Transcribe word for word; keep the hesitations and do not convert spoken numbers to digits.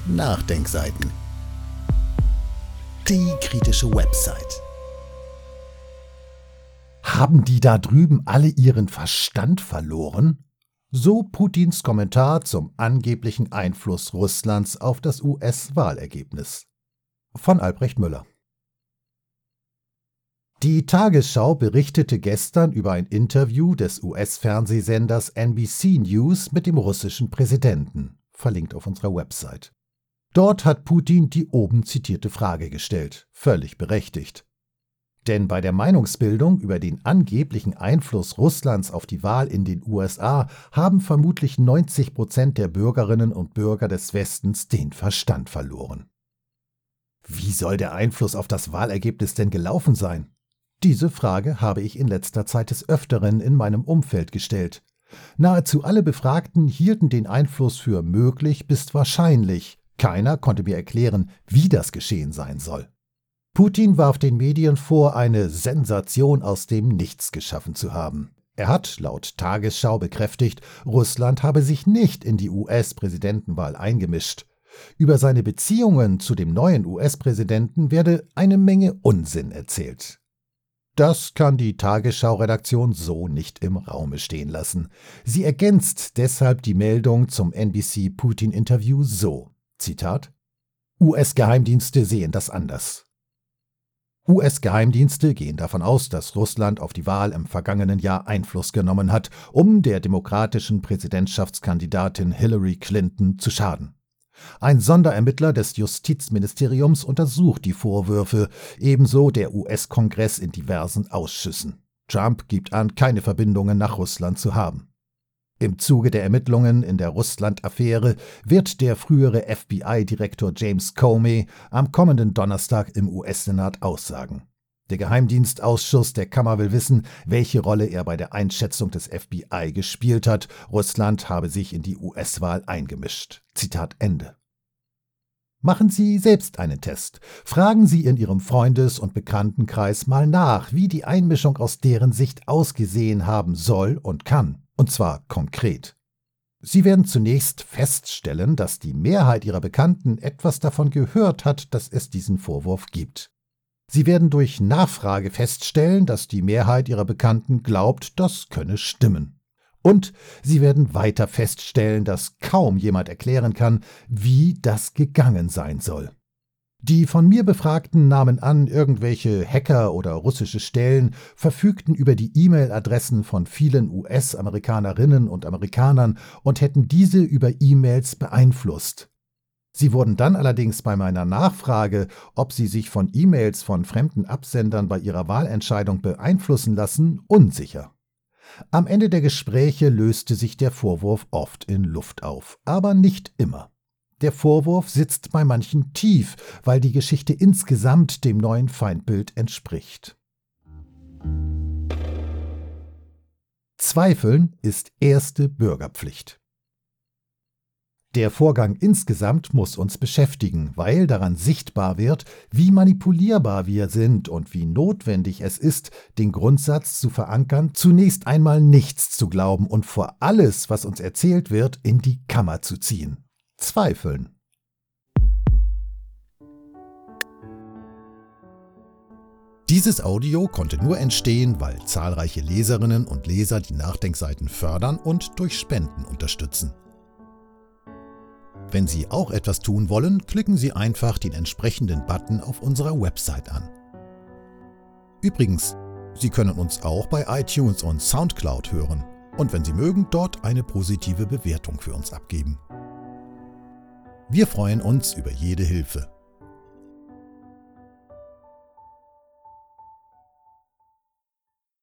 Nachdenkseiten. Die kritische Website. Haben die da drüben alle ihren Verstand verloren? So Putins Kommentar zum angeblichen Einfluss Russlands auf das U S-Wahlergebnis. Von Albrecht Müller. Die Tagesschau berichtete gestern über ein Interview des U S-Fernsehsenders N B C News mit dem russischen Präsidenten, verlinkt auf unserer Website. Dort hat Putin die oben zitierte Frage gestellt, völlig berechtigt. Denn bei der Meinungsbildung über den angeblichen Einfluss Russlands auf die Wahl in den U S A haben vermutlich neunzig Prozent der Bürgerinnen und Bürger des Westens den Verstand verloren. Wie soll der Einfluss auf das Wahlergebnis denn gelaufen sein? Diese Frage habe ich in letzter Zeit des Öfteren in meinem Umfeld gestellt. Nahezu alle Befragten hielten den Einfluss für möglich bis wahrscheinlich. Keiner konnte mir erklären, wie das geschehen sein soll. Putin warf den Medien vor, eine Sensation aus dem Nichts geschaffen zu haben. Er hat, laut Tagesschau bekräftigt, Russland habe sich nicht in die U S-Präsidentenwahl eingemischt. Über seine Beziehungen zu dem neuen U S-Präsidenten werde eine Menge Unsinn erzählt. Das kann die Tagesschau-Redaktion so nicht im Raume stehen lassen. Sie ergänzt deshalb die Meldung zum N B C-Putin-Interview so, Zitat: U S-Geheimdienste sehen das anders. U S-Geheimdienste gehen davon aus, dass Russland auf die Wahl im vergangenen Jahr Einfluss genommen hat, um der demokratischen Präsidentschaftskandidatin Hillary Clinton zu schaden. Ein Sonderermittler des Justizministeriums untersucht die Vorwürfe, ebenso der U S-Kongress in diversen Ausschüssen. Trump gibt an, keine Verbindungen nach Russland zu haben. Im Zuge der Ermittlungen in der Russland-Affäre wird der frühere F B I-Direktor James Comey am kommenden Donnerstag im U S-Senat aussagen. Der Geheimdienstausschuss der Kammer will wissen, welche Rolle er bei der Einschätzung des F B I gespielt hat. Russland habe sich in die U S-Wahl eingemischt. Zitat Ende. Machen Sie selbst einen Test. Fragen Sie in Ihrem Freundes- und Bekanntenkreis mal nach, wie die Einmischung aus deren Sicht ausgesehen haben soll und kann. Und zwar konkret. Sie werden zunächst feststellen, dass die Mehrheit Ihrer Bekannten etwas davon gehört hat, dass es diesen Vorwurf gibt. Sie werden durch Nachfrage feststellen, dass die Mehrheit Ihrer Bekannten glaubt, das könne stimmen. Und Sie werden weiter feststellen, dass kaum jemand erklären kann, wie das gegangen sein soll. Die von mir Befragten nahmen an, irgendwelche Hacker oder russische Stellen verfügten über die E-Mail-Adressen von vielen U S-Amerikanerinnen und Amerikanern und hätten diese über E-Mails beeinflusst. Sie wurden dann allerdings bei meiner Nachfrage, ob sie sich von E-Mails von fremden Absendern bei ihrer Wahlentscheidung beeinflussen lassen, unsicher. Am Ende der Gespräche löste sich der Vorwurf oft in Luft auf, aber nicht immer. Der Vorwurf sitzt bei manchen tief, weil die Geschichte insgesamt dem neuen Feindbild entspricht. Zweifeln ist erste Bürgerpflicht. Der Vorgang insgesamt muss uns beschäftigen, weil daran sichtbar wird, wie manipulierbar wir sind und wie notwendig es ist, den Grundsatz zu verankern, zunächst einmal nichts zu glauben und vor alles, was uns erzählt wird, in die Kammer zu ziehen. Zweifeln. Dieses Audio konnte nur entstehen, weil zahlreiche Leserinnen und Leser die Nachdenkseiten fördern und durch Spenden unterstützen. Wenn Sie auch etwas tun wollen, klicken Sie einfach den entsprechenden Button auf unserer Website an. Übrigens, Sie können uns auch bei iTunes und Soundcloud hören und wenn Sie mögen, dort eine positive Bewertung für uns abgeben. Wir freuen uns über jede Hilfe.